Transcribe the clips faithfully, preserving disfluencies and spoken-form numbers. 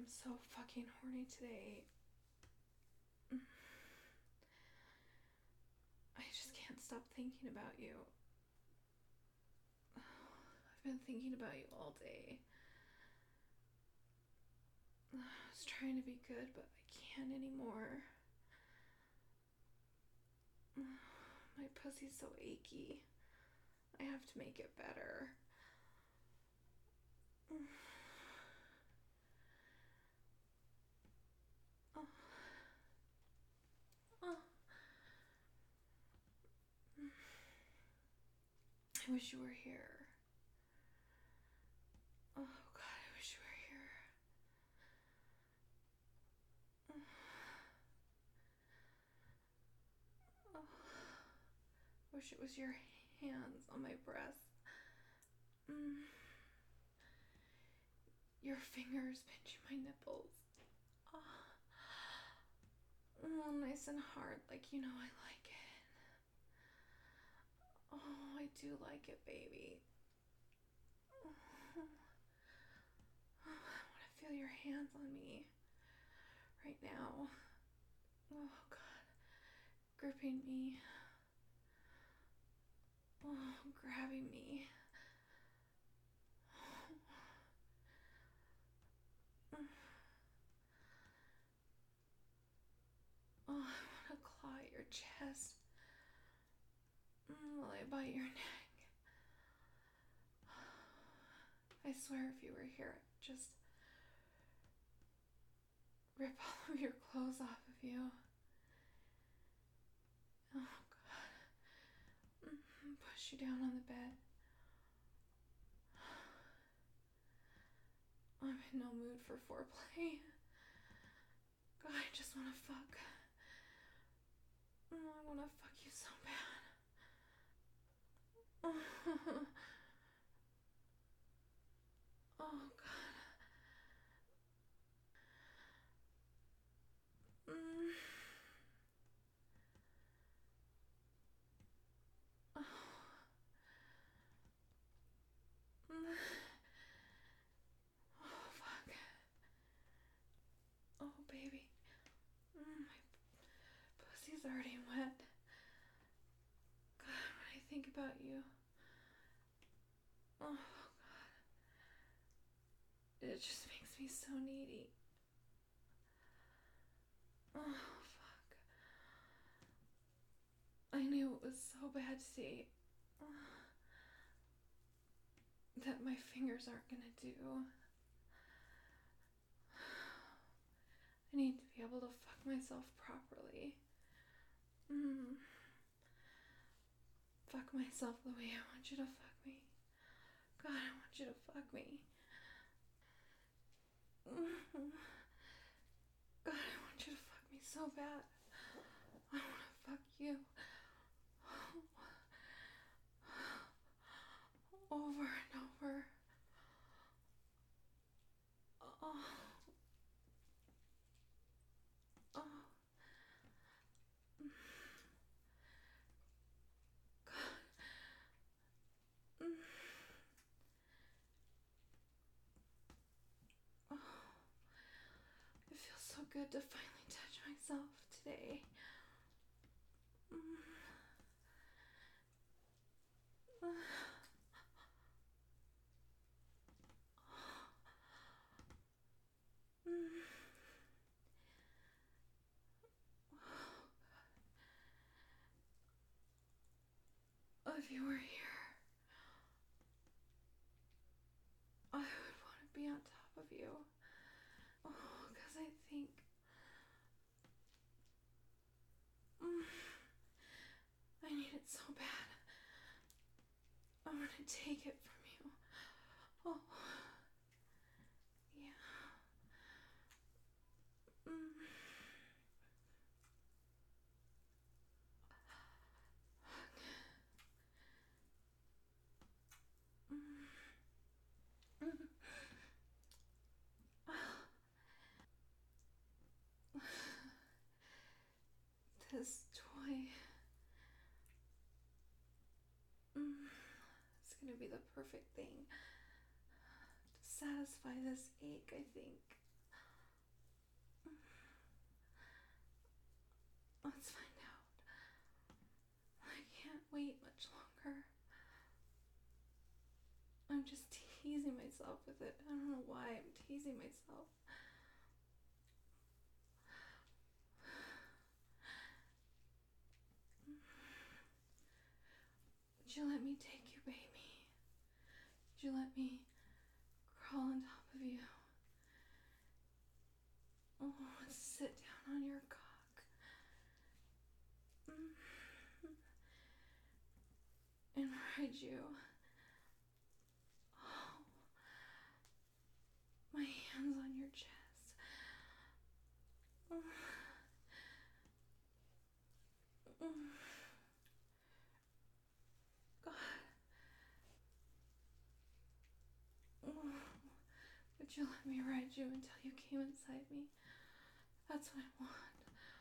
I'm so fucking horny today. I just can't stop thinking about you. I've been thinking about you all day. I was trying to be good, but I can't anymore. My pussy's so achy. I have to make it better. Oh. Oh. I wish you were here. Oh God, I wish you were here. Oh. I wish it was your hands on my breast. Mm. Your fingers pinching my nipples. Oh. Oh, nice and hard, like you know I like it. Oh, I do like it, baby. Oh. I want to feel your hands on me right now. Oh God, gripping me. Oh, grabbing me. Oh, I want to claw at your chest while I bite your neck. I swear if you were here, I'd just rip all of your clothes off of you. Oh God. Push you down on the bed. I'm in no mood for foreplay. God, I just want to fuck. Oh, I want to fuck you so bad. Oh, oh God. Mm. Oh. Mm. Oh, fuck. Oh, baby. Mm, my pussy's already wet. God, when I think about you. Oh, God. It just makes me so needy. Oh, fuck. I knew it was so bad to see. Oh, that my fingers aren't gonna do. I need to be able to fuck myself properly. Mm. Fuck myself the way I want you to fuck me. God, I want you to fuck me. Mm. God, I want you to fuck me so bad. I want to fuck you. Over and over. Oh. Oh. God. Mm. Oh. It feels so good to finally touch myself today. Mm. Mm. Oh, if you were here, I would want to be on top of you. Oh, because I think mm, I need it so bad. I want to take it from you. Oh, yeah. Mm. Mm. This toy mm, is gonna be the perfect thing to satisfy this ache, I think. Let's find out. I can't wait much longer. I'm just teasing myself with it. I don't know why I'm teasing myself. Would you let me take you, baby? Would you let me crawl on top of you? Oh, let's sit down on your cock. And ride you. Oh, my hands on your chest. Oh. Oh. God. Oh. Would you let me ride you until you came inside me? That's what I want.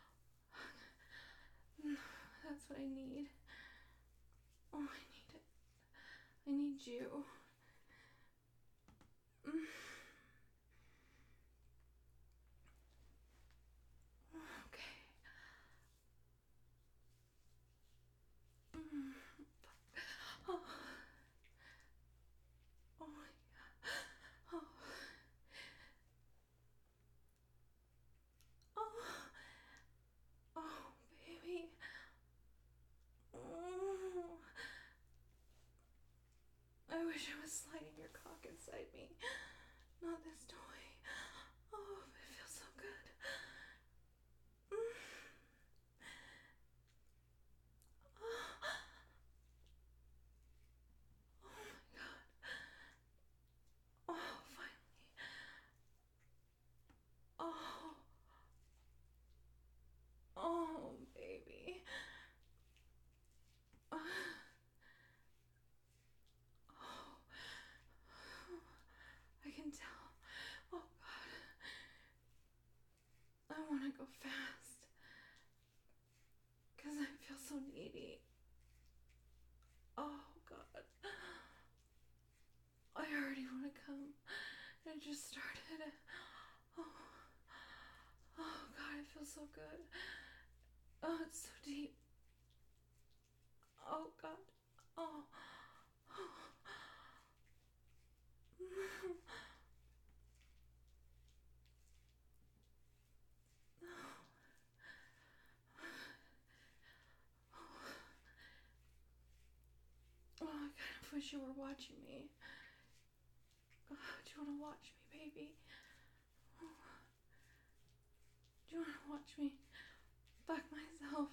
That's what I need. Oh, I need it. I need you. Mm. Okay. Mm. Oh. Oh my God. Oh. Oh. Oh, baby. Oh. I wish I was sliding your cock inside me. Not this toy. Oh, it feels so good. Mm. Oh. Oh my God. Oh, finally. Oh. Oh, baby. Uh. Oh. I can tell. Oh, God. I want to go fast. Because I feel so needy. Oh, God. I already want to come. It just started. Oh. Oh, God, it feels so good. Oh, it's so deep. Oh, God. Oh. Oh. Oh, I kind of wish you were watching me. Oh, do you want to watch me, baby? Oh. Do you want to watch me fuck myself?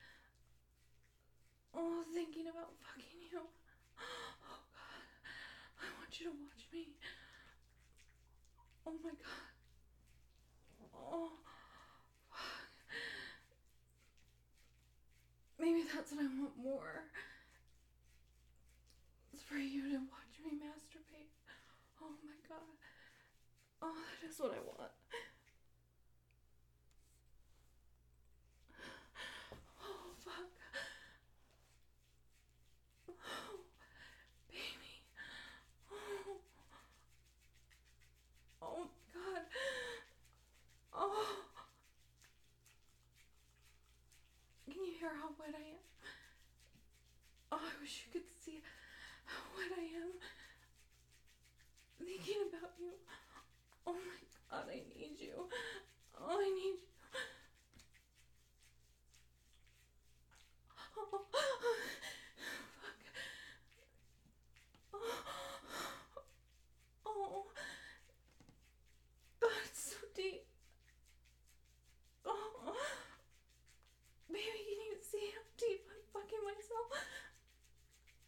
Oh, thinking about fucking you. Oh, God. I want you to watch me. Oh, my God. Oh. Fuck. Maybe that's what I want more. It's for you to watch me masturbate. Oh, my God. Oh, that is what I want. Oh, fuck. Oh, baby. Oh. Oh, my God. Oh. Can you hear how wet I am? Oh, I wish you could see how wet I am. Thinking about you. Oh, my God, I need you. Oh, I need you. Oh, fuck. Oh, oh, God, it's so deep. Oh, baby, can you see how deep I'm fucking myself?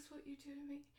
what you do to me.